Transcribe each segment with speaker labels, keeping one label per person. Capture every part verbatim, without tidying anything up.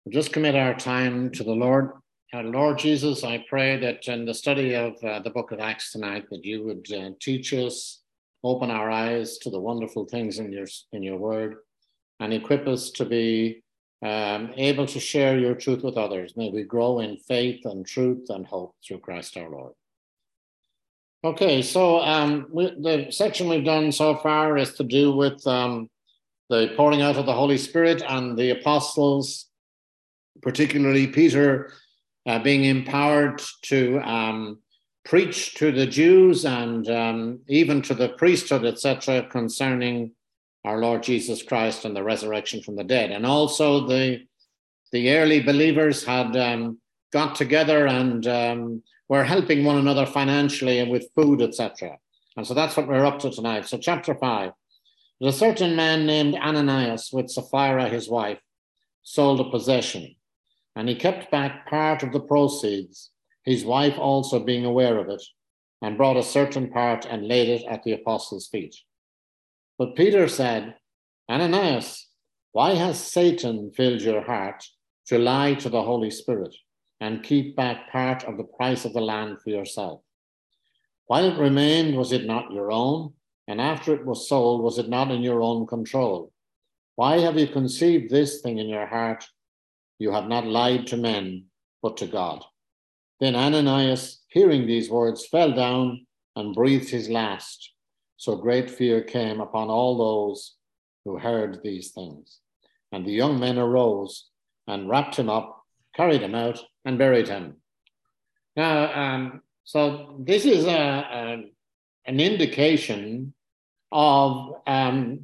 Speaker 1: We'll just commit our time to the Lord. Uh, Lord Jesus, I pray that in the study of uh, the book of Acts tonight, that you would uh, teach us, open our eyes to the wonderful things in your, in your word, and equip us to be um, able to share your truth with others. May we grow in faith and truth and hope through Christ our Lord. Okay, so um, we, the section we've done so far is to do with um, the pouring out of the Holy Spirit and the apostles, particularly Peter, uh, being empowered to um, preach to the Jews and um, even to the priesthood, et cetera, concerning our Lord Jesus Christ and the resurrection from the dead. And also the, the early believers had um, got together and um, were helping one another financially and with food, et cetera. And so that's what we're up to tonight. So chapter five. There's a certain man named Ananias with Sapphira, his wife, sold a possession, and he kept back part of the proceeds, his wife also being aware of it, and brought a certain part and laid it at the apostles' feet. But Peter said, Ananias, why has Satan filled your heart to lie to the Holy Spirit and keep back part of the price of the land for yourself? While it remained, was it not your own? And after it was sold, was it not in your own control? Why have you conceived this thing in your heart? You have not lied to men, but to God. Then Ananias, hearing these words, fell down and breathed his last. So great fear came upon all those who heard these things. And the young men arose and wrapped him up, carried him out, and buried him. Now, um, so this is a, a, an indication of um,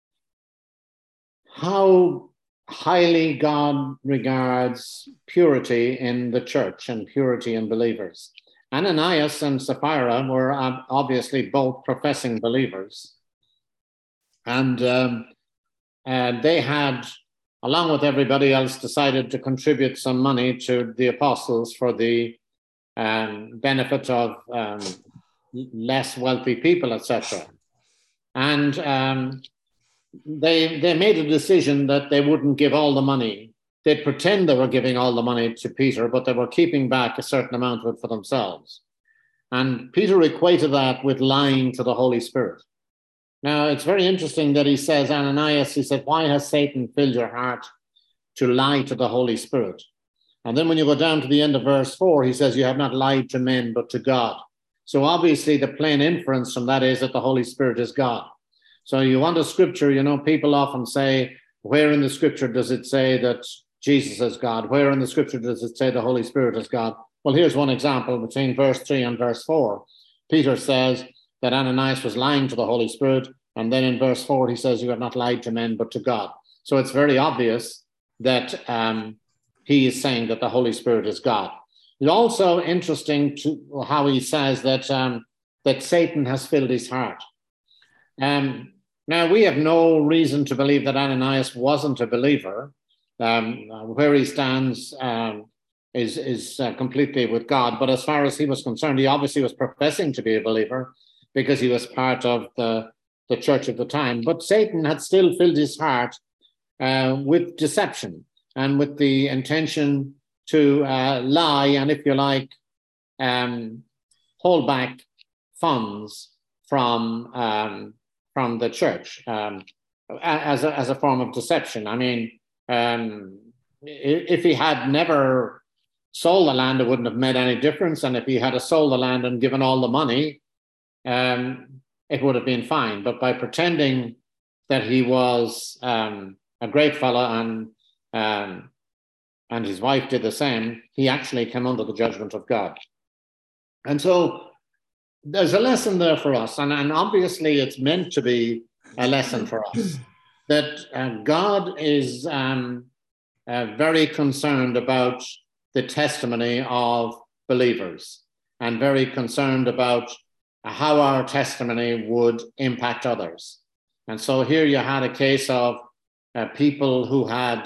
Speaker 1: how highly God regards purity in the church and purity in believers. Ananias and Sapphira were obviously both professing believers. And um, uh, they had, along with everybody else, decided to contribute some money to the apostles for the um, benefit of um, less wealthy people, et cetera. And um, they they made a decision that they wouldn't give all the money. They'd pretend they were giving all the money to Peter, but they were keeping back a certain amount of it for themselves. And Peter equated that with lying to the Holy Spirit. Now, it's very interesting that he says, Ananias, he said, why has Satan filled your heart to lie to the Holy Spirit? And then when you go down to the end of verse four, he says, you have not lied to men, but to God. So obviously the plain inference from that is that the Holy Spirit is God. So you want a scripture, you know, people often say, where in the scripture does it say that Jesus is God? Where in the scripture does it say the Holy Spirit is God? Well, here's one example between verse three and verse four. Peter says that Ananias was lying to the Holy Spirit. And then in verse four, he says, you have not lied to men, but to God. So it's very obvious that um, he is saying that the Holy Spirit is God. It's also interesting to how he says that, um, that Satan has filled his heart. Um, now, we have no reason to believe that Ananias wasn't a believer. Um, where he stands um, is, is uh, completely with God. But as far as he was concerned, he obviously was professing to be a believer because he was part of the, the church at the time. But Satan had still filled his heart uh, with deception and with the intention to uh, lie and, if you like, um, hold back funds from um, from the church um, as a, as a form of deception. I mean, um, if he had never sold the land, it wouldn't have made any difference. And if he had sold the land and given all the money, um, it would have been fine. But by pretending that he was um, a great fellow and um, and his wife did the same, he actually came under the judgment of God. And so there's a lesson there for us. And, and obviously it's meant to be a lesson for us that uh, God is um, uh, very concerned about the testimony of believers and very concerned about how our testimony would impact others. And so here you had a case of uh, people who had,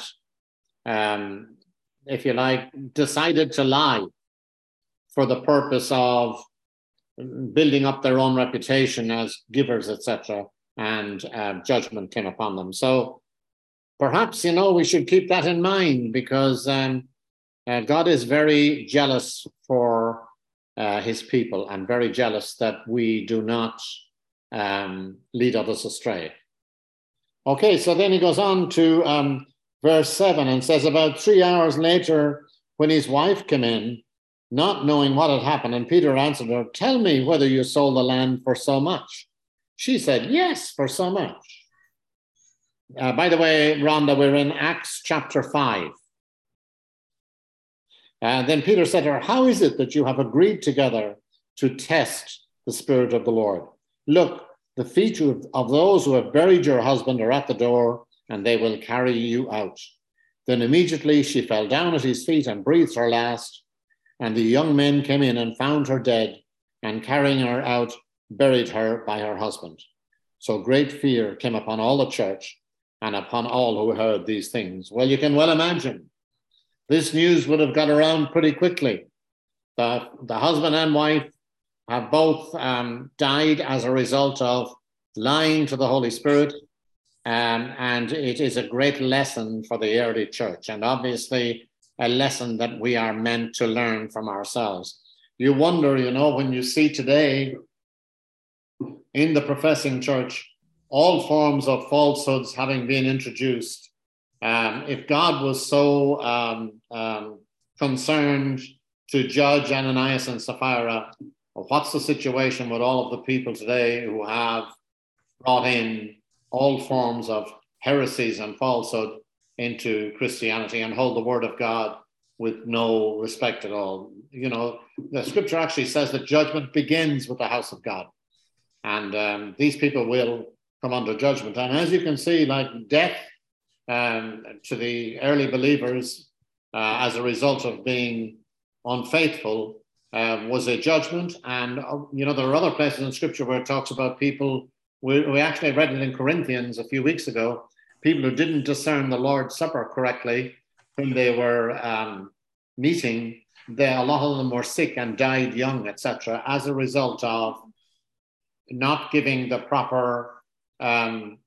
Speaker 1: um, if you like, decided to lie for the purpose of building up their own reputation as givers, et cetera, and uh, judgment came upon them. So perhaps, you know, we should keep that in mind, because um, uh, God is very jealous for uh, his people, and very jealous that we do not um, lead others astray. Okay, so then he goes on to um, verse seven and says, about three hours later, when his wife came in, not knowing what had happened, and Peter answered her, tell me whether you sold the land for so much. She said, yes, for so much. Uh, by the way, Rhonda, we're in Acts chapter five. And then Peter said to her, how is it that you have agreed together to test the Spirit of the Lord? Look, the feet of those who have buried your husband are at the door, and they will carry you out. Then immediately she fell down at his feet and breathed her last. And the young men came in and found her dead, and carrying her out, buried her by her husband. So great fear came upon all the church and upon all who heard these things. Well, you can well imagine, this news would have got around pretty quickly. The, the husband and wife have both um, died as a result of lying to the Holy Spirit, um, and it is a great lesson for the early church, and obviously a lesson that we are meant to learn from ourselves. You wonder, you know, when you see today in the professing church all forms of falsehoods having been introduced, um, if God was so um, um, concerned to judge Ananias and Sapphira, what's the situation with all of the people today who have brought in all forms of heresies and falsehood into Christianity and hold the word of God with no respect at all? You know, the scripture actually says that judgment begins with the house of God. And um, these people will come under judgment. And as you can see, like death um, to the early believers uh, as a result of being unfaithful uh, was a judgment. And, uh, you know, there are other places in scripture where it talks about people, we, we actually read it in Corinthians a few weeks ago, people who didn't discern the Lord's Supper correctly when they were um, meeting. They, a lot of them were sick and died young, et cetera, as a result of not giving the proper um,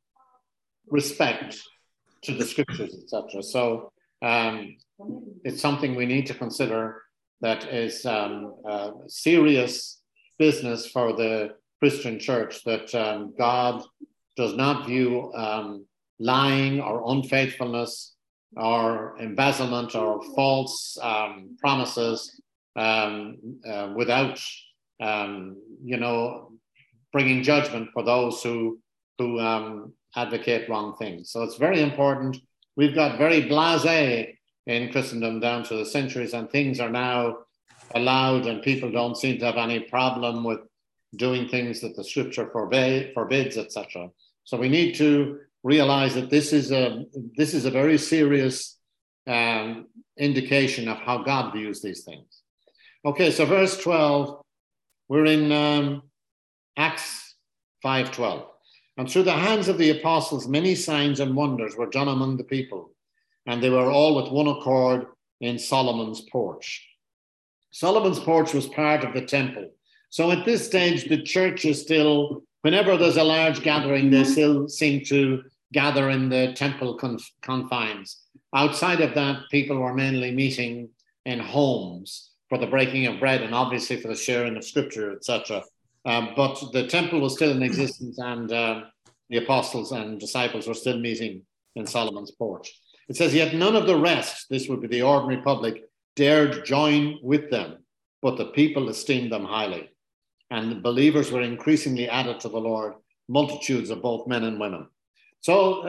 Speaker 1: respect to the scriptures, et cetera. So um, it's something we need to consider, that is um, uh, serious business for the Christian church, that um, God does not view um, lying or unfaithfulness or embezzlement or false um, promises um, uh, without, um, you know, bringing judgment for those who who um, advocate wrong things. So it's very important. We've got very blasé in Christendom down to the centuries, and things are now allowed, and people don't seem to have any problem with doing things that the scripture forbade, forbids, et cetera. So we need to realize that this is a this is a very serious um, indication of how God views these things. Okay, so verse twelve, we're in um, Acts five twelve. And through the hands of the apostles, many signs and wonders were done among the people, and they were all with one accord in Solomon's porch. Solomon's porch was part of the temple. So at this stage, the church is still, whenever there's a large gathering, they still seem to gather in the temple conf- confines. Outside of that, people were mainly meeting in homes for the breaking of bread and obviously for the sharing of scripture, et cetera. Um, but the temple was still in existence, and uh, the apostles and disciples were still meeting in Solomon's porch. It says, yet none of the rest, this would be the ordinary public, dared join with them, but the people esteemed them highly. And the believers were increasingly added to the Lord, multitudes of both men and women. So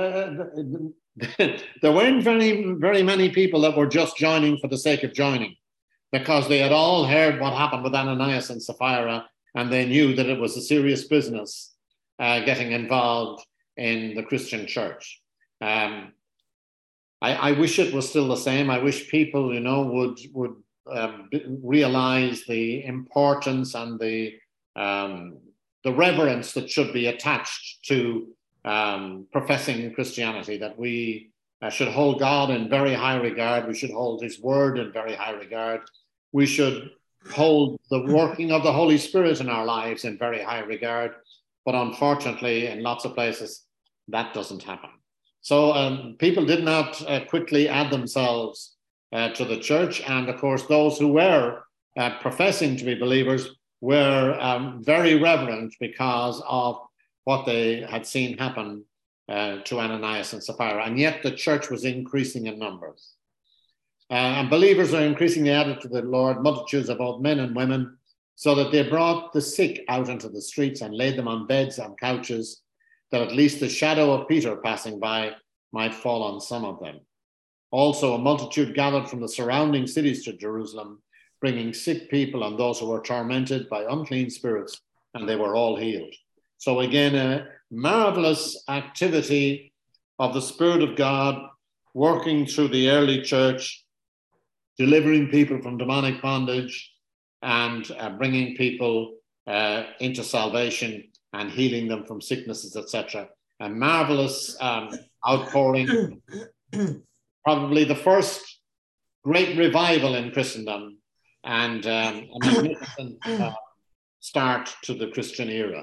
Speaker 1: uh, there weren't very, very many people that were just joining for the sake of joining, because they had all heard what happened with Ananias and Sapphira, and they knew that it was a serious business uh, getting involved in the Christian church. Um, I, I wish it was still the same. I wish people, you know, would would um, realize the importance and the um, the reverence that should be attached to um, professing Christianity. That we uh, should hold God in very high regard. We should hold His Word in very high regard. We should hold the working of the Holy Spirit in our lives in very high regard. But unfortunately, in lots of places, that doesn't happen. So um, people did not uh, quickly add themselves uh, to the church. And of course, those who were uh, professing to be believers were um, very reverent because of what they had seen happen uh, to Ananias and Sapphira. And yet the church was increasing in numbers. Uh, and believers are increasingly added to the Lord, multitudes of both men and women, so that they brought the sick out into the streets and laid them on beds and couches, that at least the shadow of Peter passing by might fall on some of them. Also, a multitude gathered from the surrounding cities to Jerusalem, bringing sick people and those who were tormented by unclean spirits, and they were all healed. So again, a marvelous activity of the Spirit of God working through the early church, delivering people from demonic bondage and uh, bringing people uh, into salvation and healing them from sicknesses, et cetera. A marvelous um, outpouring, probably the first great revival in Christendom, and um, a magnificent uh, start to the Christian era.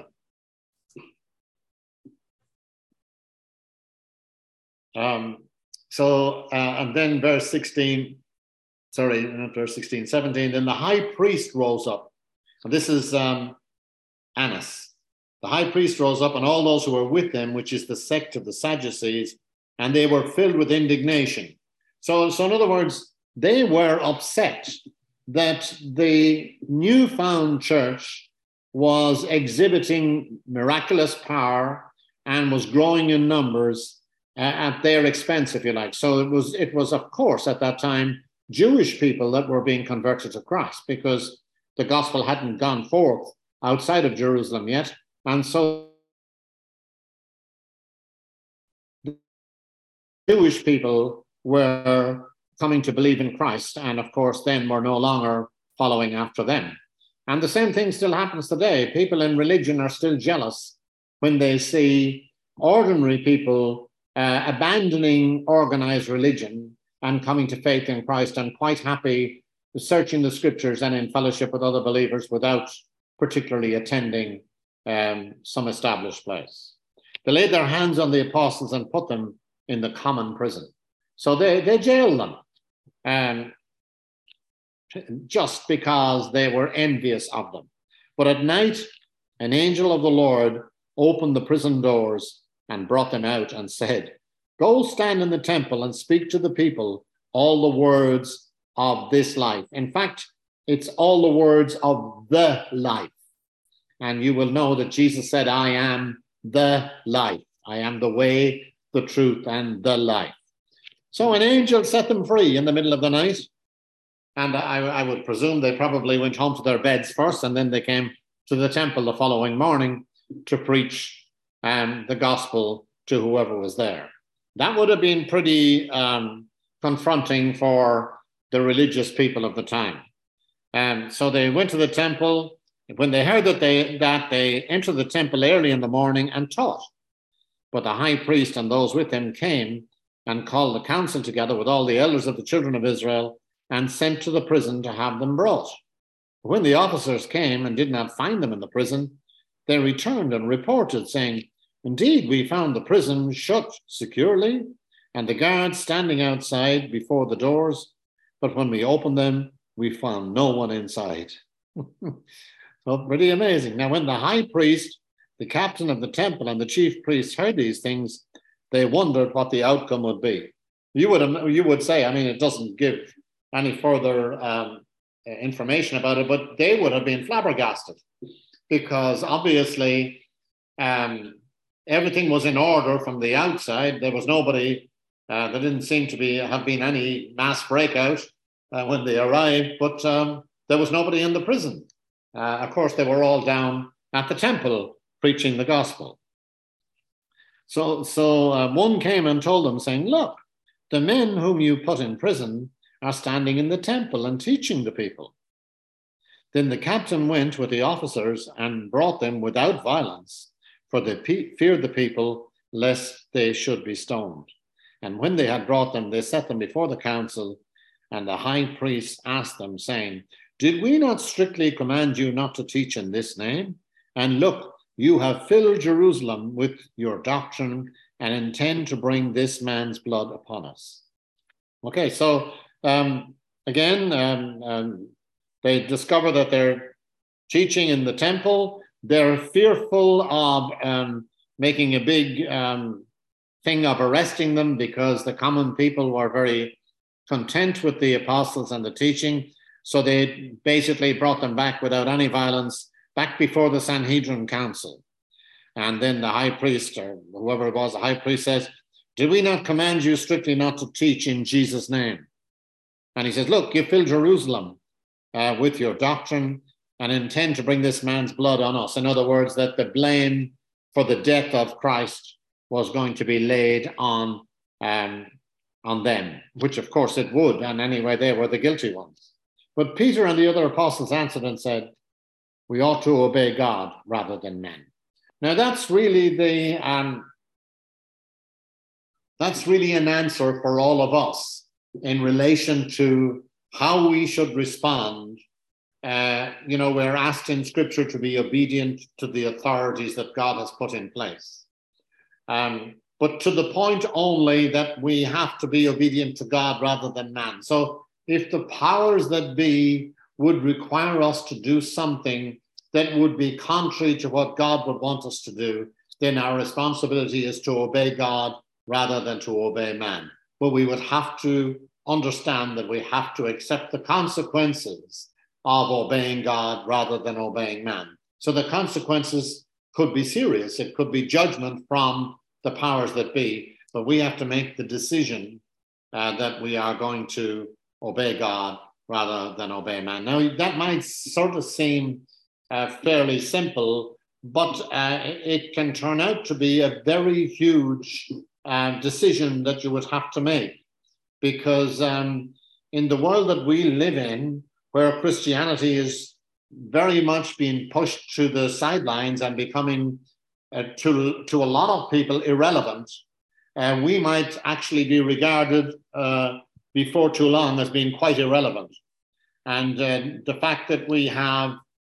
Speaker 1: Um, so, uh, and then verse sixteen, sorry, not verse sixteen, seventeen, then the high priest rose up. And this is um, Annas. The high priest rose up and all those who were with him, which is the sect of the Sadducees, and they were filled with indignation. So, so in other words, they were upset that the newfound church was exhibiting miraculous power and was growing in numbers uh, at their expense, if you like. So it was, it was, of course, at that time, Jewish people that were being converted to Christ, because the gospel hadn't gone forth outside of Jerusalem yet. And so the Jewish people were coming to believe in Christ, and of course then were no longer following after them. And the same thing still happens today. People in religion are still jealous when they see ordinary people uh, abandoning organized religion and coming to faith in Christ, and quite happy searching the scriptures and in fellowship with other believers without particularly attending um, some established place. They laid their hands on the apostles and put them in the common prison. So they, they jailed them um, just because they were envious of them. But at night, an angel of the Lord opened the prison doors and brought them out and said, "Go stand in the temple and speak to the people all the words of this life." In fact, it's all the words of the life. And you will know that Jesus said, "I am the life. I am the way, the truth, and the life." So an angel set them free in the middle of the night. And I, I would presume they probably went home to their beds first, and then they came to the temple the following morning to preach um, the gospel to whoever was there. That would have been pretty um, confronting for the religious people of the time. And so they went to the temple. When they heard that they, that they entered the temple early in the morning and taught. But the high priest and those with him came and called the council together with all the elders of the children of Israel and sent to the prison to have them brought. When the officers came and did not find them in the prison, they returned and reported, saying, "Indeed, we found the prison shut securely and the guards standing outside before the doors. But when we opened them, we found no one inside." So pretty amazing. Now, when the high priest, the captain of the temple, and the chief priests heard these things, they wondered what the outcome would be. You would, you would say, I mean, it doesn't give any further um, information about it, but they would have been flabbergasted, because obviously um, everything was in order from the outside. There was nobody, uh, there didn't seem to be have been any mass breakout uh, when they arrived, but um, there was nobody in the prison. Uh, of course, they were all down at the temple preaching the gospel. So, so uh, one came and told them, saying, "Look, the men whom you put in prison are standing in the temple and teaching the people." Then the captain went with the officers and brought them without violence, for they pe- feared the people, lest they should be stoned. And when they had brought them, they set them before the council, and the high priest asked them, saying, "Did we not strictly command you not to teach in this name? And look, you have filled Jerusalem with your doctrine and intend to bring this man's blood upon us. Okay, so um, again, um, um, they discover that they're teaching in the temple. They're fearful of um, making a big um, thing of arresting them, because the common people were very content with the apostles and the teaching. So they basically brought them back without any violence, back before the Sanhedrin Council. And then the high priest, or whoever it was, the high priest says, "Did we not command you strictly not to teach in Jesus' name?" And he says, "Look, you fill Jerusalem uh, with your doctrine and intend to bring this man's blood on us." In other words, that the blame for the death of Christ was going to be laid on, um, on them, which of course it would. And anyway, they were the guilty ones. But Peter and the other apostles answered and said, "We ought to obey God rather than men." Now that's really the um, that's really an answer for all of us in relation to how we should respond. Uh, you know, we're asked in Scripture to be obedient to the authorities that God has put in place, um, but to the point only that we have to be obedient to God rather than man. So if the powers that be would require us to do something that would be contrary to what God would want us to do, then our responsibility is to obey God rather than to obey man. But we would have to understand that we have to accept the consequences of obeying God rather than obeying man. So the consequences could be serious. It could be judgment from the powers that be, but we have to make the decision uh, that we are going to obey God rather than obey man. Now, that might sort of seem uh, fairly simple, but uh, it can turn out to be a very huge uh, decision that you would have to make, because um, in the world that we live in, where Christianity is very much being pushed to the sidelines and becoming, uh, to, to a lot of people, irrelevant, uh, we might actually be regarded uh, before too long as being quite irrelevant. And uh, the fact that we have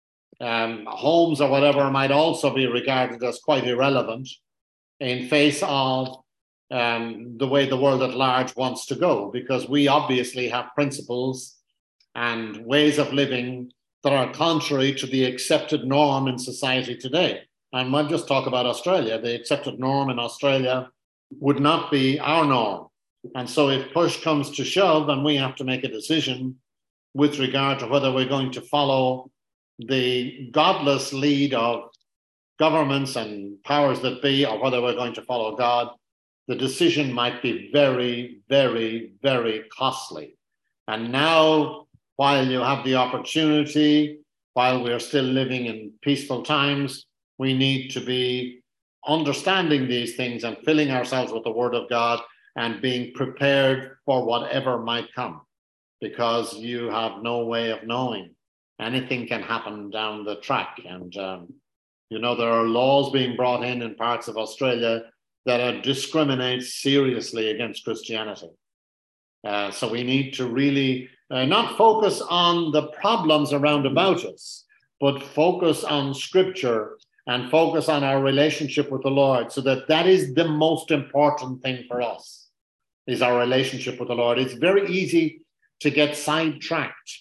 Speaker 1: um, homes or whatever might also be regarded as quite irrelevant in face of um, the way the world at large wants to go, because we obviously have principles and ways of living that are contrary to the accepted norm in society today. And we'll just talk about Australia. The accepted norm in Australia would not be our norm. And so if push comes to shove and we have to make a decision with regard to whether we're going to follow the godless lead of governments and powers that be, or whether we're going to follow God, the decision might be very, very, very costly. And now, while you have the opportunity, while we're still living in peaceful times, we need to be understanding these things and filling ourselves with the Word of God and being prepared for whatever might come, because you have no way of knowing. Anything can happen down the track. And, um, you know, there are laws being brought in in parts of Australia that are, discriminate seriously against Christianity. Uh, so we need to really uh, not focus on the problems around about us, but focus on Scripture and focus on our relationship with the Lord, so that that is the most important thing for us, is our relationship with the Lord. It's very easy to get sidetracked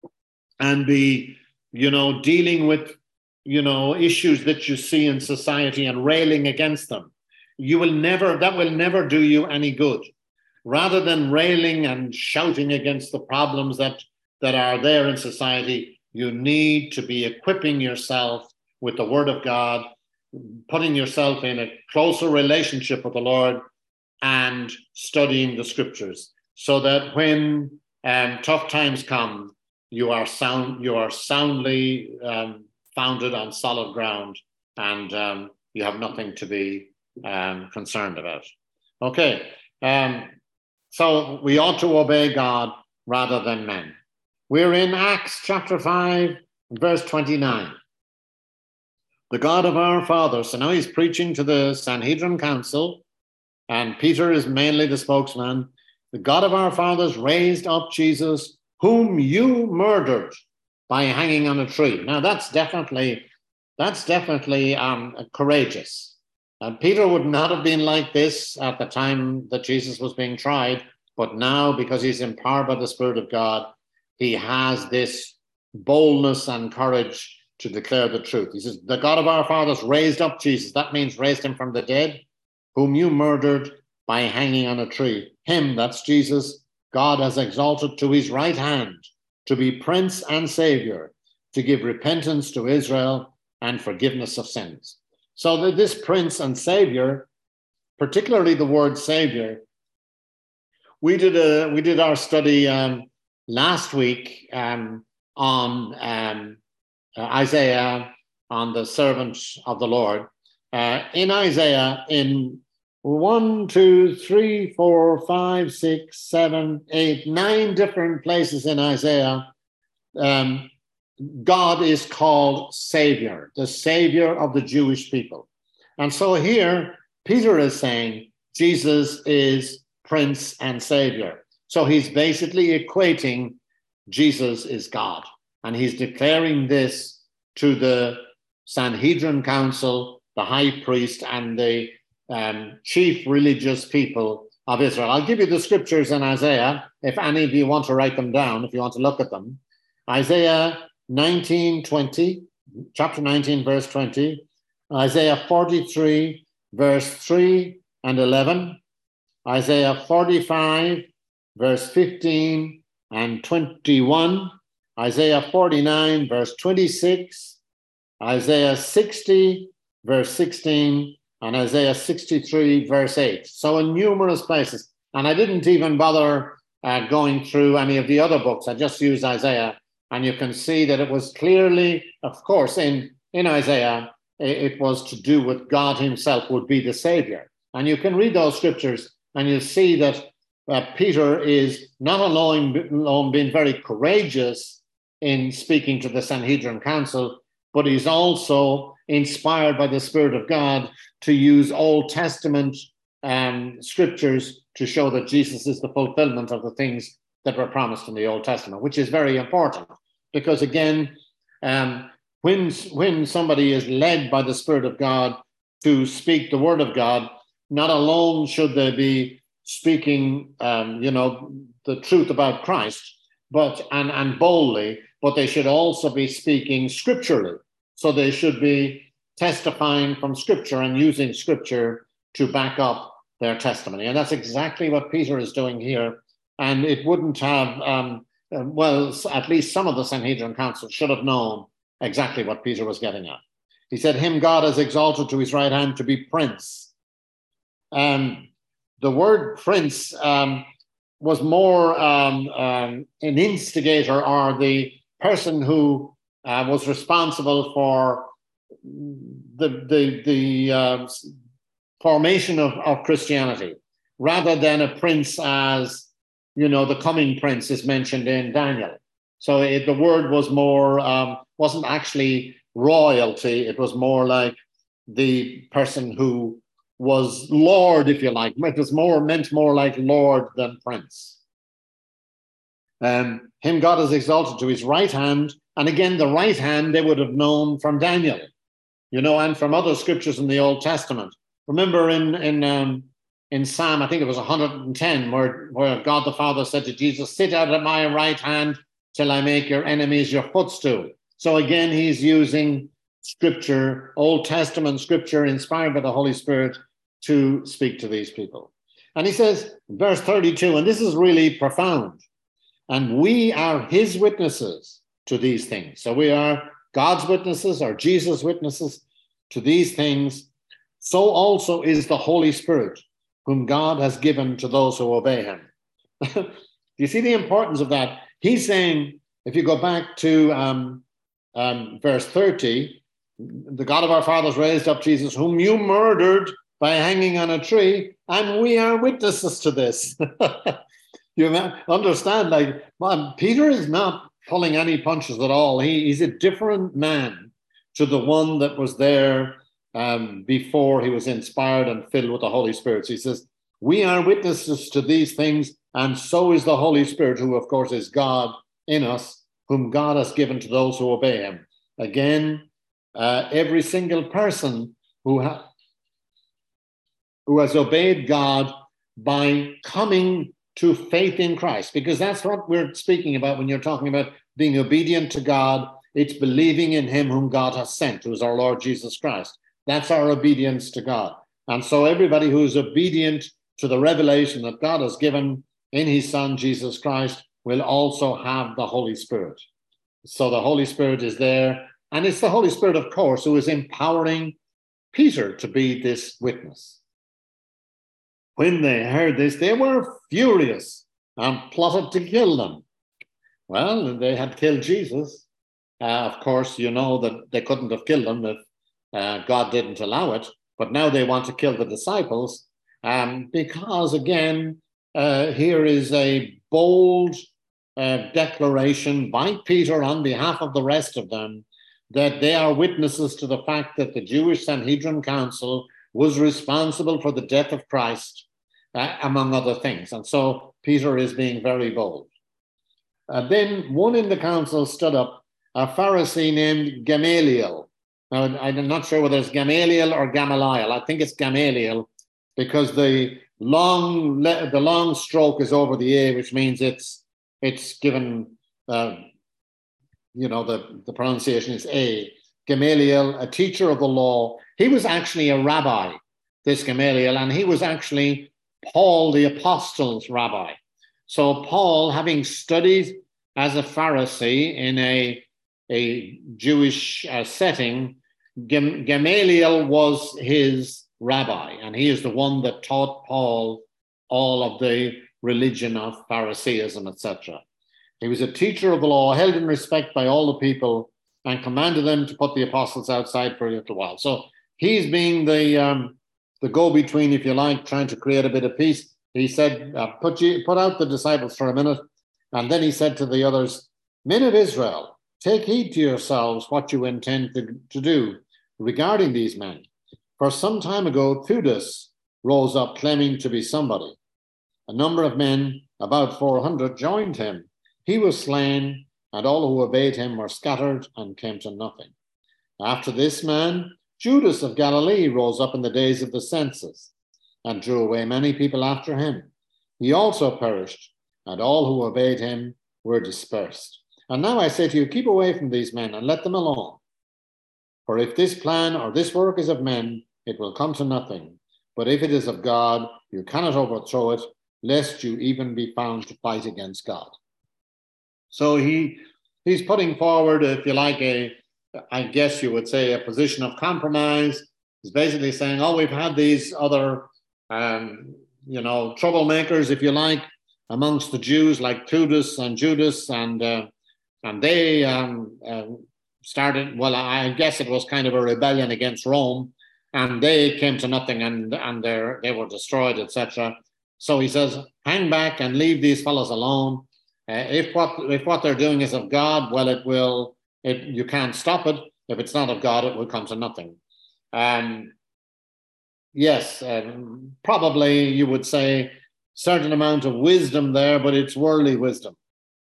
Speaker 1: and be, you know, dealing with, you know, issues that you see in society and railing against them. You will never, that will never do you any good. Rather than railing and shouting against the problems that, that are there in society, you need to be equipping yourself with the Word of God, putting yourself in a closer relationship with the Lord and studying the Scriptures, so that when um, tough times come, you are sound, you are soundly um, founded on solid ground, and um, you have nothing to be um, concerned about. Okay. Um, So we ought to obey God rather than men. We're in Acts chapter five, verse twenty-nine. The God of our fathers. So now he's preaching to the Sanhedrin Council, and Peter is mainly the spokesman. The God of our fathers raised up Jesus, whom you murdered by hanging on a tree. Now that's definitely, that's definitely um, courageous. And Peter would not have been like this at the time that Jesus was being tried, but now, because he's empowered by the Spirit of God, he has this boldness and courage to declare the truth. He says, the God of our fathers raised up Jesus. That means raised him from the dead, whom you murdered by hanging on a tree. Him, that's Jesus, God has exalted to his right hand to be Prince and Savior, to give repentance to Israel and forgiveness of sins. So that this Prince and Savior, particularly the word Savior, we did a we did our study um, last week um, on um, uh, Isaiah, on the servant of the Lord. Uh, in Isaiah, in one, two, three, four, five, six, seven, eight, nine different places in Isaiah, um, God is called Savior, the Savior of the Jewish people. And so here, Peter is saying Jesus is Prince and Savior. So he's basically equating Jesus is God. And he's declaring this to the Sanhedrin Council, the high priest, and the um, chief religious people of Israel. I'll give you the scriptures in Isaiah, if any of you want to write them down, if you want to look at them. Isaiah nineteen, twenty, chapter nineteen, verse twenty, Isaiah forty-three, verse three and eleven, Isaiah forty-five, verse fifteen and twenty-one, Isaiah forty-nine, verse twenty-six, Isaiah sixty, verse sixteen, and Isaiah sixty-three, verse eight. So in numerous places. And I didn't even bother uh, going through any of the other books. I just used Isaiah. And you can see that it was clearly, of course, in, in Isaiah, it, it was to do with God himself would be the Savior. And you can read those scriptures and you see that uh, Peter is not alone, alone being very courageous in speaking to the Sanhedrin Council, but he's also inspired by the Spirit of God to use Old Testament um, scriptures to show that Jesus is the fulfillment of the things that were promised in the Old Testament, which is very important. Because again, um, when, when somebody is led by the Spirit of God to speak the word of God, not alone should they be speaking, um, you know, the truth about Christ, but and, and boldly, but they should also be speaking scripturally. So they should be testifying from Scripture and using Scripture to back up their testimony. And that's exactly what Peter is doing here. And it wouldn't have, um, uh, well, at least some of the Sanhedrin Council should have known exactly what Peter was getting at. He said, him God has exalted to his right hand to be prince. Um, the word prince um, was more um, um, an instigator, or the person who uh, was responsible for the, the, the uh, formation of, of Christianity, rather than a prince as, you know, the coming prince is mentioned in Daniel. So it, the word was more, um, wasn't actually royalty. It was more like the person who was Lord, if you like. It was more meant more like Lord than prince. Um, him God has exalted to his right hand. And again, the right hand they would have known from Daniel, you know, and from other scriptures in the Old Testament. Remember in, in, um, in Psalm, I think it was one hundred ten, where, where God the Father said to Jesus, sit out at my right hand till I make your enemies your footstool. So again, he's using scripture, Old Testament scripture inspired by the Holy Spirit to speak to these people. And he says, verse thirty-two, and this is really profound, and we are his witnesses to these things. So we are God's witnesses, or Jesus' witnesses to these things. So also is the Holy Spirit, whom God has given to those who obey him. Do you see the importance of that? He's saying, if you go back to um, um, verse thirty, the God of our fathers raised up Jesus, whom you murdered by hanging on a tree, and we are witnesses to this. You understand, like, man, Peter is not pulling any punches at all. He, he's a different man to the one that was there um, before he was inspired and filled with the Holy Spirit. So he says, we are witnesses to these things, and so is the Holy Spirit, who of course is God in us, whom God has given to those who obey him. Again, uh, every single person who ha- who has obeyed God by coming to faith in Christ, because that's what we're speaking about when you're talking about being obedient to God. It's believing in him whom God has sent, who is our Lord Jesus Christ. That's our obedience to God. And so everybody who is obedient to the revelation that God has given in his Son, Jesus Christ, will also have the Holy Spirit. So the Holy Spirit is there. And it's the Holy Spirit, of course, who is empowering Peter to be this witness. When they heard this, they were furious and plotted to kill them. Well, they had killed Jesus. Uh, of course, you know that they couldn't have killed him if uh, God didn't allow it. But now they want to kill the disciples um, because, again, uh, here is a bold uh, declaration by Peter on behalf of the rest of them that they are witnesses to the fact that the Jewish Sanhedrin Council was responsible for the death of Christ, uh, among other things. And so Peter is being very bold. Uh, then one in the council stood up, a Pharisee named Gamaliel. Now, I'm not sure whether it's Gamaliel or Gamaliel. I think it's Gamaliel because the long the long stroke is over the A, which means it's it's given, uh, you know, the, the pronunciation is A. Gamaliel, a teacher of the law. He was actually a rabbi, this Gamaliel, and he was actually Paul the Apostle's rabbi. So Paul, having studied as a Pharisee in a, a Jewish uh, setting, Gam- Gamaliel was his rabbi, and he is the one that taught Paul all of the religion of Pharisaism, et cetera. He was a teacher of the law, held in respect by all the people, and commanded them to put the apostles outside for a little while. So he's being the um, the go-between, if you like, trying to create a bit of peace. He said, uh, put, you, put out the disciples for a minute. And then he said to the others, men of Israel, take heed to yourselves what you intend to, to do regarding these men. For some time ago, Theudas rose up claiming to be somebody. A number of men, about four hundred, joined him. He was slain, and all who obeyed him were scattered and came to nothing. After this man, Judas of Galilee rose up in the days of the census and drew away many people after him. He also perished, and all who obeyed him were dispersed. And now I say to you, keep away from these men and let them alone. For if this plan or this work is of men, it will come to nothing. But if it is of God, you cannot overthrow it, lest you even be found to fight against God. So he he's putting forward, if you like, a, I guess you would say, a position of compromise. He's basically saying, oh, we've had these other, um, you know, troublemakers, if you like, amongst the Jews, like Theudas and Judas, and uh, and they um, uh, started, well, I guess it was kind of a rebellion against Rome, and they came to nothing, and and they were destroyed, et cetera. So he says, hang back and leave these fellows alone. Uh, if what if what they're doing is of God, well, it will. It, you can't stop it. If it's not of God, it will come to nothing. Um, yes, um, probably you would say certain amount of wisdom there, but it's worldly wisdom.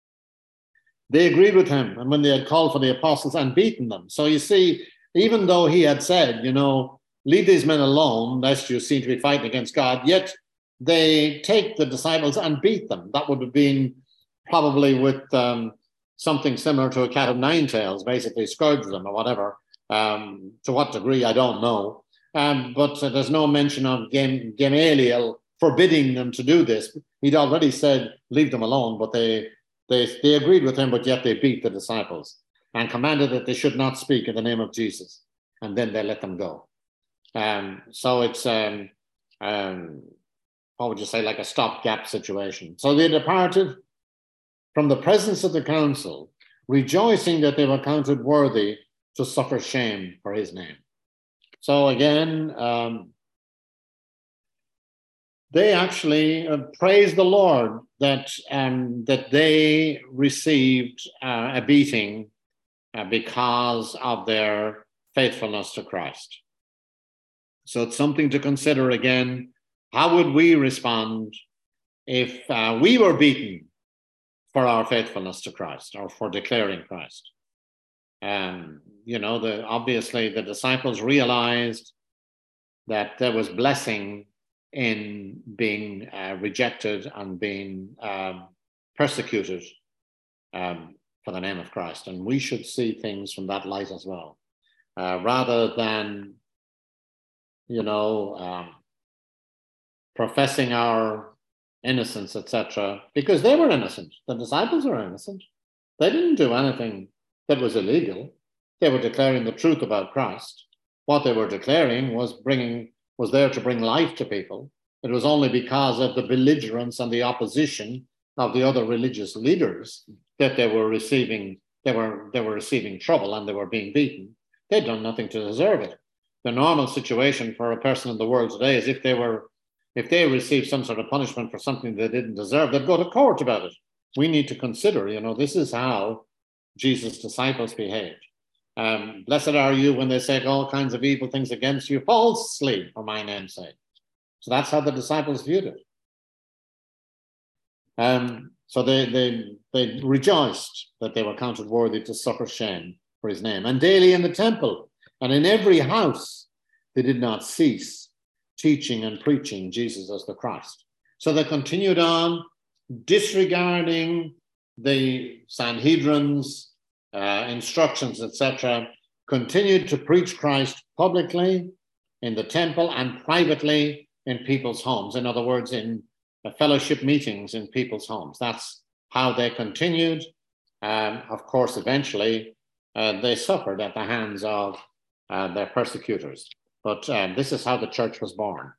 Speaker 1: They agreed with him, and when they had called for the apostles and beaten them. So you see, even though he had said, you know, leave these men alone, lest you seem to be fighting against God, yet they take the disciples and beat them. That would have been probably with um, something similar to a cat of nine tails, basically scourge them or whatever. Um, to what degree, I don't know. Um, but uh, there's no mention of Gam- Gamaliel forbidding them to do this. He'd already said, leave them alone, but they, they, they agreed with him, but yet they beat the disciples and commanded that they should not speak in the name of Jesus. And then they let them go. Um, so it's, um, um, what would you say, like a stopgap situation. So they departed from the presence of the council, rejoicing that they were counted worthy to suffer shame for his name. So again, um, they actually uh, praised the Lord that, um, that they received uh, a beating uh, because of their faithfulness to Christ. So it's something to consider again. How would we respond if uh, we were beaten for our faithfulness to Christ or for declaring Christ? Um, you know, the, obviously the disciples realized that there was blessing in being uh, rejected and being um, persecuted um, for the name of Christ. And we should see things from that light as well, uh, rather than, you know, um, professing our innocence, et cetera, because they were innocent. The disciples were innocent. They didn't do anything that was illegal. They were declaring the truth about Christ. What they were declaring was bringing was there to bring life to people. It was only because of the belligerence and the opposition of the other religious leaders that they were receiving they were they were receiving trouble and they were being beaten. They'd done nothing to deserve it. The normal situation for a person in the world today is if they were if they received some sort of punishment for something they didn't deserve, they'd go to court about it. We need to consider, you know, this is how Jesus' disciples behaved. Um, blessed are you when they say all kinds of evil things against you falsely for my name's sake. So that's how the disciples viewed it. Um, so they, they, they rejoiced that they were counted worthy to suffer shame for his name. And daily in the temple and in every house, they did not cease teaching and preaching Jesus as the Christ. So they continued on, disregarding the Sanhedrin's uh, instructions, et cetera, continued to preach Christ publicly in the temple and privately in people's homes. In other words, in uh, fellowship meetings in people's homes. That's how they continued. Um, of course, eventually, uh, they suffered at the hands of uh, their persecutors. But um, this is how the church was born.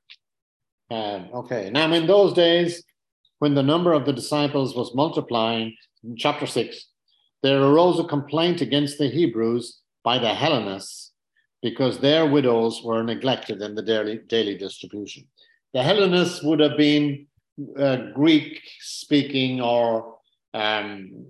Speaker 1: Um, okay, now in those days, when the number of the disciples was multiplying, in chapter six, there arose a complaint against the Hebrews by the Hellenists because their widows were neglected in the daily, daily distribution. The Hellenists would have been uh, Greek-speaking or um,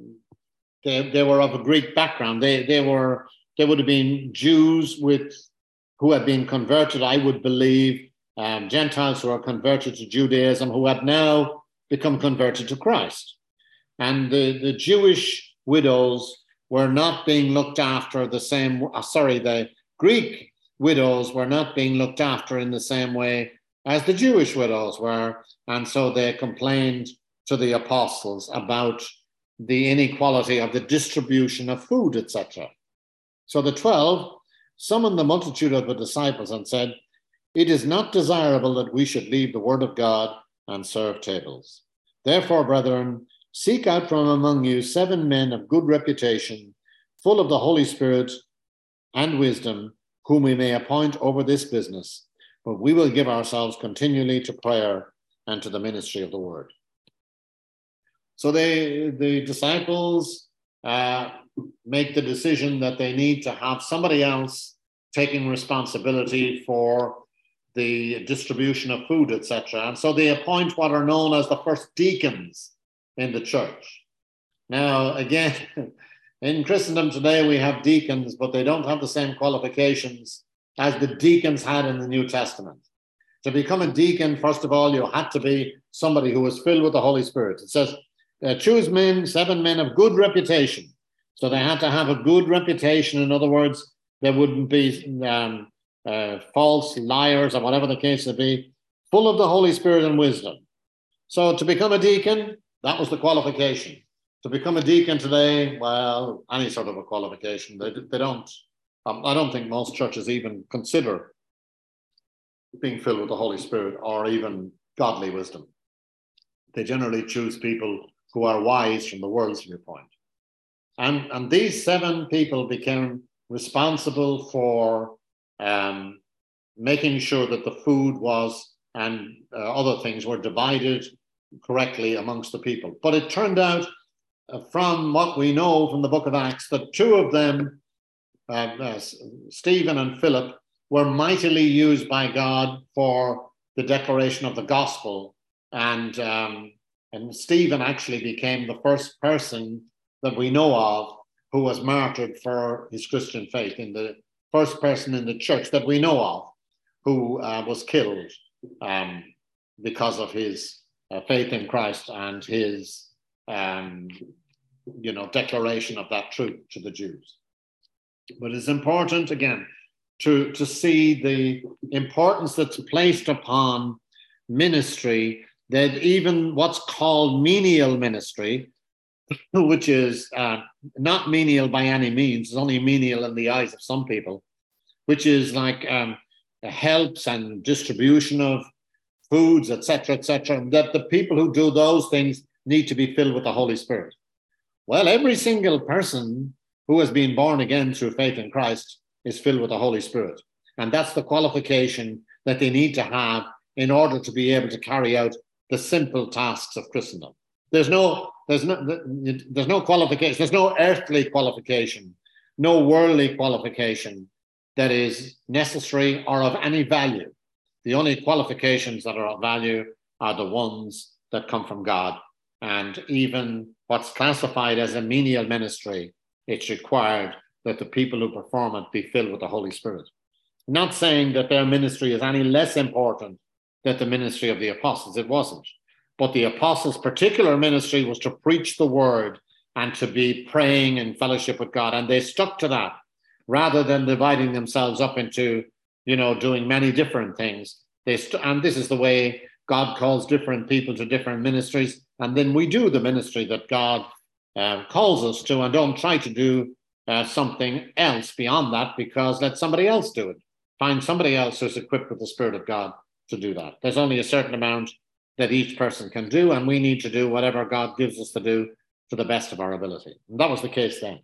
Speaker 1: they, they were of a Greek background. They, they, were, they would have been Jews with who had been converted, I would believe, um, Gentiles who are converted to Judaism, who have now become converted to Christ. And the, the Jewish widows were not being looked after the same, uh, sorry, the Greek widows were not being looked after in the same way as the Jewish widows were. And so they complained to the apostles about the inequality of the distribution of food, et cetera. So the twelve summoned the multitude of the disciples and said, "It is not desirable that we should leave the word of God and serve tables. Therefore, brethren, seek out from among you seven men of good reputation, full of the Holy Spirit and wisdom, whom we may appoint over this business. But we will give ourselves continually to prayer and to the ministry of the word." So they, the disciples uh, make the decision that they need to have somebody else taking responsibility for the distribution of food, et cetera. And so they appoint what are known as the first deacons in the church. Now, again, in Christendom today, we have deacons, but they don't have the same qualifications as the deacons had in the New Testament. To become a deacon, first of all, you had to be somebody who was filled with the Holy Spirit. It says, uh, choose men, seven men of good reputation. So they had to have a good reputation. In other words, there wouldn't be um, uh, false liars or whatever the case may be, full of the Holy Spirit and wisdom. So to become a deacon, that was the qualification. To become a deacon today, well, any sort of a qualification. They, they don't, um, I don't think most churches even consider being filled with the Holy Spirit or even godly wisdom. They generally choose people who are wise from the world's viewpoint. And, and these seven people became responsible for um, making sure that the food was and uh, other things were divided correctly amongst the people. But it turned out, uh, from what we know from the book of Acts, that two of them, uh, uh, Stephen and Philip, were mightily used by God for the declaration of the gospel. And, um, and Stephen actually became the first person that we know of who was martyred for his Christian faith, in the first person in the church that we know of who uh, was killed um, because of his uh, faith in Christ and his, um, you know, declaration of that truth to the Jews. But it's important, again, to, to see the importance that's placed upon ministry, that even what's called menial ministry, which is uh, not menial by any means, it's only menial in the eyes of some people, which is like um, helps and distribution of foods, et cetera, et cetera, that the people who do those things need to be filled with the Holy Spirit. Well, every single person who has been born again through faith in Christ is filled with the Holy Spirit. And that's the qualification that they need to have in order to be able to carry out the simple tasks of Christendom. There's no, there's no, there's no qualification, there's no earthly qualification, no worldly qualification that is necessary or of any value. The only qualifications that are of value are the ones that come from God. And even what's classified as a menial ministry, it's required that the people who perform it be filled with the Holy Spirit. Not saying that their ministry is any less important than the ministry of the apostles. It wasn't. But the apostles' particular ministry was to preach the word and to be praying in fellowship with God. And they stuck to that rather than dividing themselves up into, you know, doing many different things. They st- and this is the way God calls different people to different ministries. And then we do the ministry that God uh, calls us to, and don't try to do uh, something else beyond that, because let somebody else do it. Find somebody else who's equipped with the Spirit of God to do that. There's only a certain amount that each person can do, and we need to do whatever God gives us to do to the best of our ability. And that was the case then.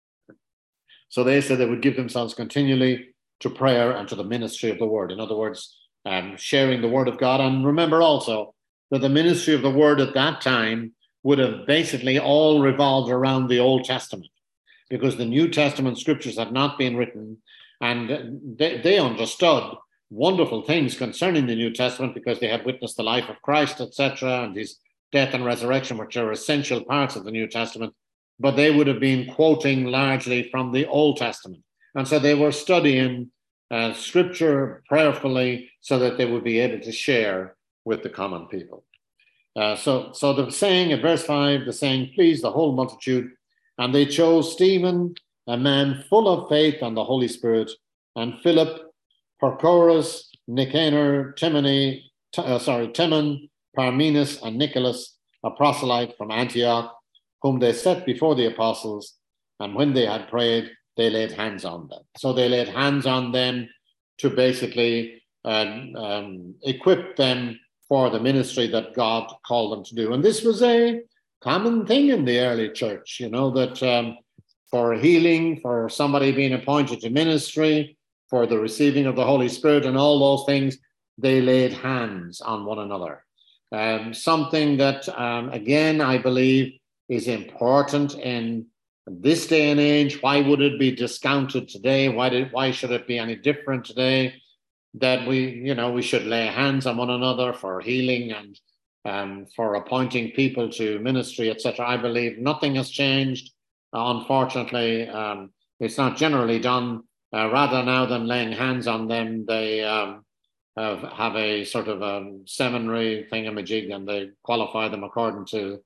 Speaker 1: So they said they would give themselves continually to prayer and to the ministry of the word. In other words, um, sharing the word of God. And remember also that the ministry of the word at that time would have basically all revolved around the Old Testament, because the New Testament scriptures had not been written, and they, they understood wonderful things concerning the New Testament because they had witnessed the life of Christ, et cetera, and his death and resurrection, which are essential parts of the New Testament. But they would have been quoting largely from the Old Testament. And so they were studying uh, scripture prayerfully so that they would be able to share with the common people. Uh, so, so the saying at verse five, the saying pleased the whole multitude, and they chose Stephen, a man full of faith and the Holy Spirit, and Philip, Prochorus, Nicanor, Timony, t- uh, sorry, Timon, Parmenas, and Nicholas, a proselyte from Antioch, whom they set before the apostles, and when they had prayed, they laid hands on them. So they laid hands on them to basically uh, um, equip them for the ministry that God called them to do. And this was a common thing in the early church, you know, that um, for healing, for somebody being appointed to ministry, for the receiving of the Holy Spirit and all those things, they laid hands on one another. Um, something that, um, again, I believe is important in this day and age. Why would it be discounted today? Why did, why should it be any different today? That we, you know, we should lay hands on one another for healing and um, for appointing people to ministry, et cetera. I believe nothing has changed. Uh, unfortunately, um, it's not generally done. Uh, rather now than laying hands on them, they um, have, have a sort of a seminary thingamajig, and they qualify them according to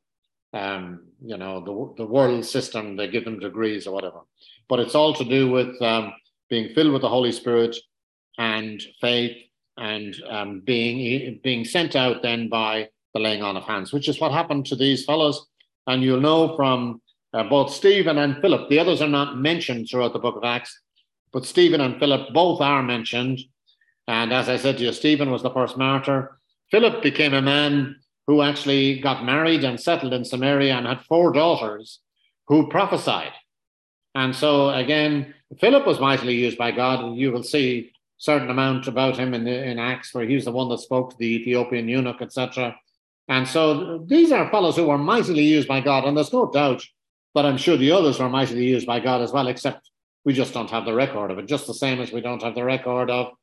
Speaker 1: Um, you know, the, the world system. They give them degrees or whatever. But it's all to do with um, being filled with the Holy Spirit and faith, and um, being, being sent out then by the laying on of hands, which is what happened to these fellows. And you'll know from uh, both Stephen and Philip, the others are not mentioned throughout the book of Acts, but Stephen and Philip both are mentioned. And as I said to you, Stephen was the first martyr. Philip became a man who actually got married and settled in Samaria and had four daughters who prophesied. And so again, Philip was mightily used by God. You will see a certain amount about him in, the, in Acts, where he was the one that spoke to the Ethiopian eunuch, et cetera. And so these are fellows who were mightily used by God. And there's no doubt that I'm sure the others were mightily used by God as well, except we just don't have the record of it, just the same as we don't have the record of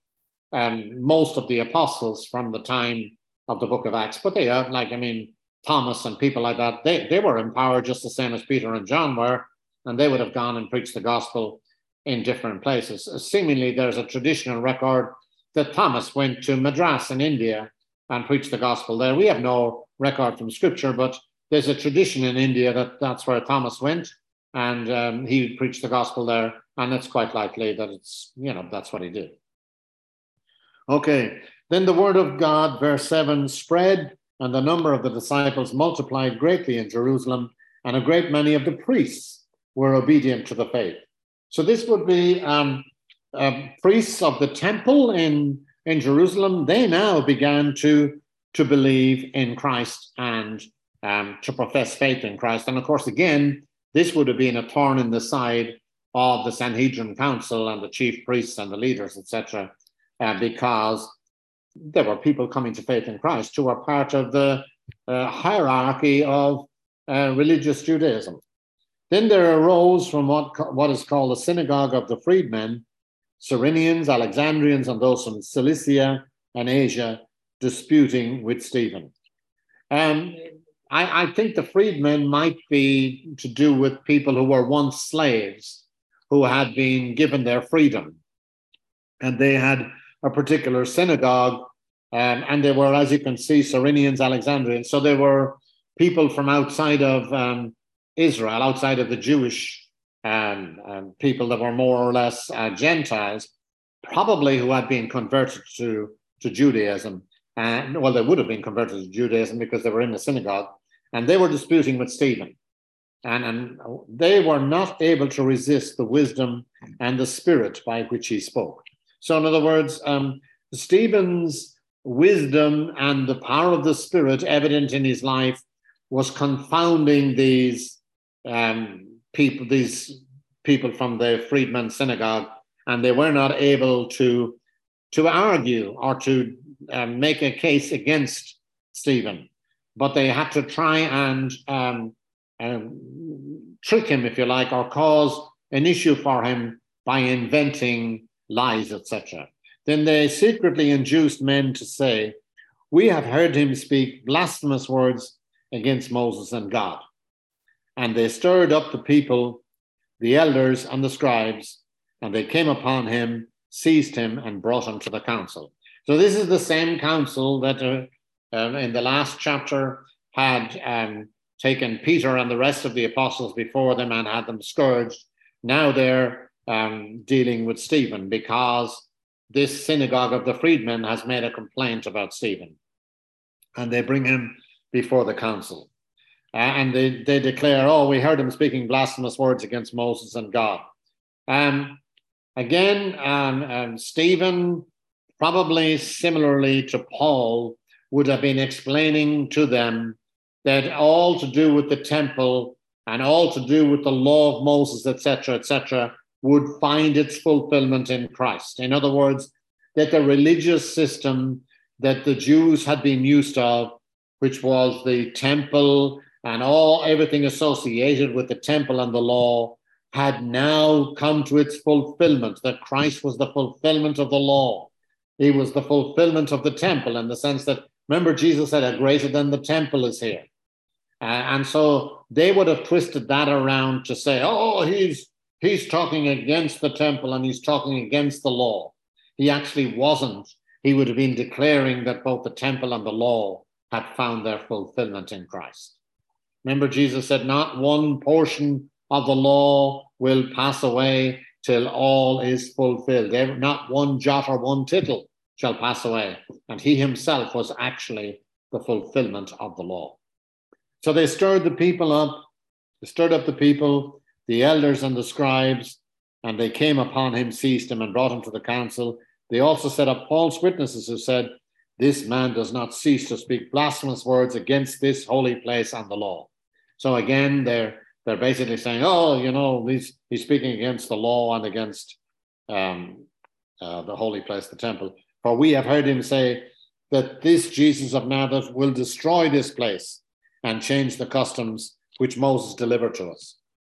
Speaker 1: um, most of the apostles from the time of the book of Acts. But they are, like, I mean, Thomas and people like that, they, they were empowered just the same as Peter and John were, and they would have gone and preached the gospel in different places. Seemingly, there's a traditional record that Thomas went to Madras in India and preached the gospel there. We have no record from scripture, but there's a tradition in India that that's where Thomas went, and um, he preached the gospel there, and it's quite likely that it's, you know, that's what he did. Okay, Then the word of God, verse seven, spread, and the number of the disciples multiplied greatly in Jerusalem, and a great many of the priests were obedient to the faith. So this would be um, uh, priests of the temple in, in Jerusalem. They now began to, to believe in Christ and um, to profess faith in Christ. And of course, again, this would have been a thorn in the side of the Sanhedrin Council and the chief priests and the leaders, et cetera, uh, because there were people coming to faith in Christ who were part of the uh, hierarchy of uh, religious Judaism. Then there arose from what, what is called the synagogue of the freedmen, Cyrenians, Alexandrians, and those from Cilicia and Asia, disputing with Stephen. Um, I, I think the freedmen might be to do with people who were once slaves, who had been given their freedom. And they had a particular synagogue, um, and they were, as you can see, Cyrenians, Alexandrians. So they were people from outside of um, Israel, outside of the Jewish um, um, people that were more or less uh, Gentiles, probably who had been converted to, to Judaism. And well, they would have been converted to Judaism because they were in the synagogue, and they were disputing with Stephen. And, and they were not able to resist the wisdom and the spirit by which he spoke. So in other words, um, Stephen's wisdom and the power of the Spirit evident in his life was confounding these um, people, these people from the Freedmen Synagogue, and they were not able to, to argue or to um, make a case against Stephen. But they had to try and um, um, trick him, if you like, or cause an issue for him by inventing lies, et cetera. Then they secretly induced men to say, "We have heard him speak blasphemous words against Moses and God." And they stirred up the people, the elders and the scribes, and they came upon him, seized him, and brought him to the council. So this is the same council that uh, um, in the last chapter had um, taken Peter and the rest of the apostles before them and had them scourged. Now they're um, dealing with Stephen because this synagogue of the freedmen has made a complaint about Stephen. And they bring him before the council. Uh, and they, they declare, "Oh, we heard him speaking blasphemous words against Moses and God." Um, again, um, um, Stephen, probably similarly to Paul, would have been explaining to them that all to do with the temple and all to do with the law of Moses, et cetera, et cetera, would find its fulfillment in Christ. In other words, that the religious system that the Jews had been used of, which was the temple and all everything associated with the temple and the law, had now come to its fulfillment, that Christ was the fulfillment of the law. He was the fulfillment of the temple in the sense that, remember, Jesus said, "A greater than the temple is here." Uh, and so they would have twisted that around to say, "Oh, he's he's talking against the temple and he's talking against the law." He actually wasn't. He would have been declaring that both the temple and the law had found their fulfillment in Christ. Remember, Jesus said, "Not one portion of the law will pass away till all is fulfilled. Not one jot or one tittle shall pass away." And he himself was actually the fulfillment of the law. So they stirred the people up, they stirred up the people, the elders and the scribes, and they came upon him, seized him, and brought him to the council. They also set up false witnesses who said, "This man does not cease to speak blasphemous words against this holy place and the law." So again, they're they're basically saying, "Oh, you know, he's he's speaking against the law and against um, uh, the holy place, the temple. For we have heard him say that this Jesus of Nazareth will destroy this place and change the customs which Moses delivered to us."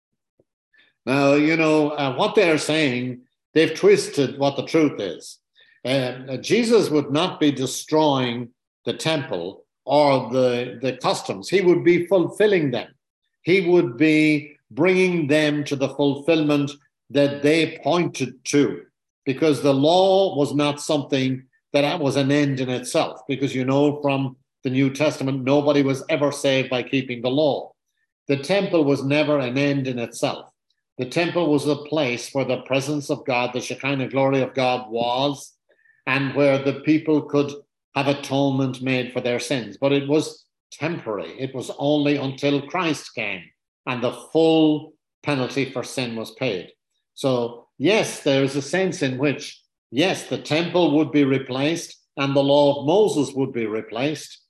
Speaker 1: Now, you know, uh, what they're saying, they've twisted what the truth is. Uh, Jesus would not be destroying the temple or the, the customs. He would be fulfilling them. He would be bringing them to the fulfillment that they pointed to, because the law was not something that was an end in itself. Because, you know, from the New Testament, nobody was ever saved by keeping the law. The temple was never an end in itself. The temple was a place where the presence of God, the Shekinah glory of God was, and where the people could have atonement made for their sins. But it was temporary. It was only until Christ came and the full penalty for sin was paid. So, yes, there is a sense in which, yes, the temple would be replaced and the law of Moses would be replaced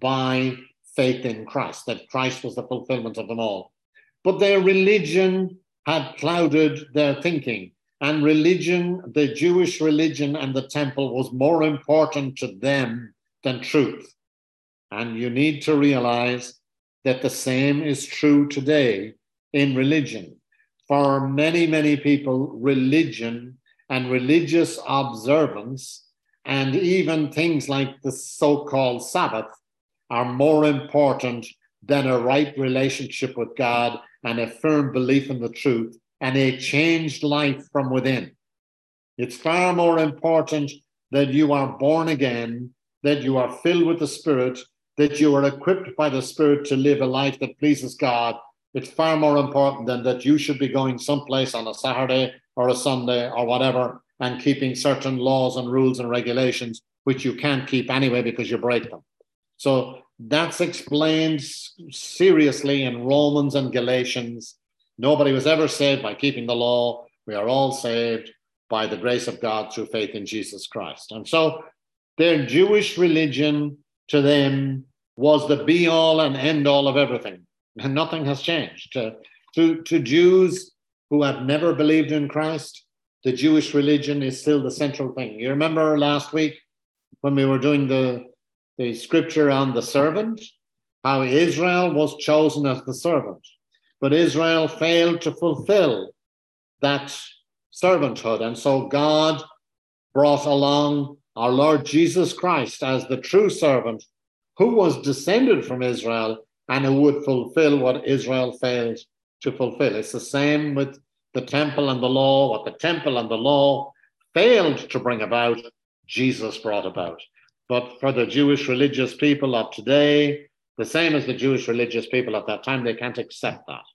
Speaker 1: by faith in Christ, that Christ was the fulfillment of them all. But their religion had clouded their thinking, and religion, the Jewish religion and the temple was more important to them than truth. And you need to realize that the same is true today in religion. For many, many people, religion and religious observance and even things like the so-called Sabbath are more important than a right relationship with God and a firm belief in the truth and a changed life from within. It's far more important that you are born again, that you are filled with the Spirit, that you are equipped by the Spirit to live a life that pleases God. It's far more important than that you should be going someplace on a Saturday or a Sunday or whatever and keeping certain laws and rules and regulations, which you can't keep anyway because you break them. So that's explained seriously in Romans and Galatians. Nobody was ever saved by keeping the law. We are all saved by the grace of God through faith in Jesus Christ. And so their Jewish religion to them was the be-all and end-all of everything. And nothing has changed. To, to, to Jews who have never believed in Christ, the Jewish religion is still the central thing. You remember last week when we were doing the, the scripture on the servant, how Israel was chosen as the servant, but Israel failed to fulfill that servanthood. And so God brought along our Lord Jesus Christ as the true servant who was descended from Israel and who would fulfill what Israel failed to fulfill. It's the same with the temple and the law. What the temple and the law failed to bring about, Jesus brought about. But for the Jewish religious people of today, the same as the Jewish religious people at that time, they can't accept that.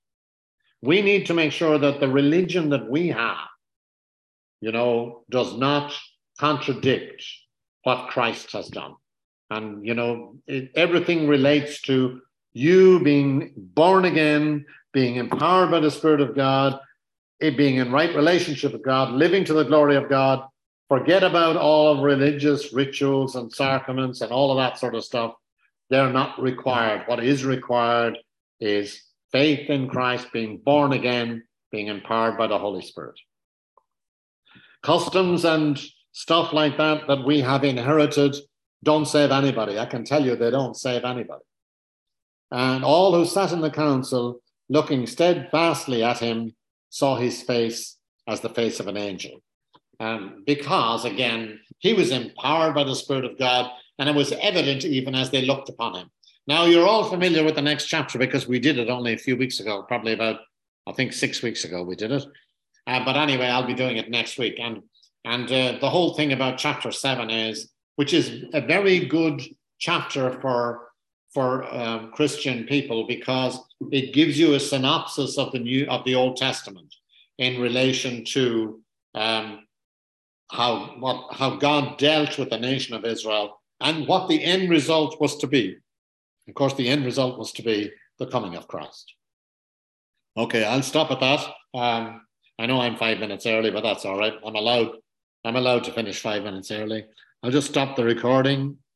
Speaker 1: We need to make sure that the religion that we have, you know, does not contradict what Christ has done. And, you know, it, everything relates to you being born again, being empowered by the Spirit of God, it being in right relationship with God, living to the glory of God. Forget about all of religious rituals and sacraments and all of that sort of stuff. They're not required. What is required is faith in Christ, being born again, being empowered by the Holy Spirit. Customs and stuff like that that we have inherited don't save anybody. I can tell you they don't save anybody. And all who sat in the council, looking steadfastly at him, saw his face as the face of an angel. Um, because, again, he was empowered by the Spirit of God, and it was evident even as they looked upon him. Now, you're all familiar with the next chapter because we did it only a few weeks ago, probably about, I think, six weeks ago we did it. Uh, but anyway, I'll be doing it next week. And, and uh, the whole thing about chapter seven is, which is a very good chapter for, for um, Christian people because it gives you a synopsis of the new of the Old Testament in relation to um, how what how God dealt with the nation of Israel and what the end result was to be. Of course, the end result was to be the coming of Christ. Okay, I'll stop at that. Um, I know I'm five minutes early, but that's all right. I'm allowed. I'm allowed to finish five minutes early. I'll just stop the recording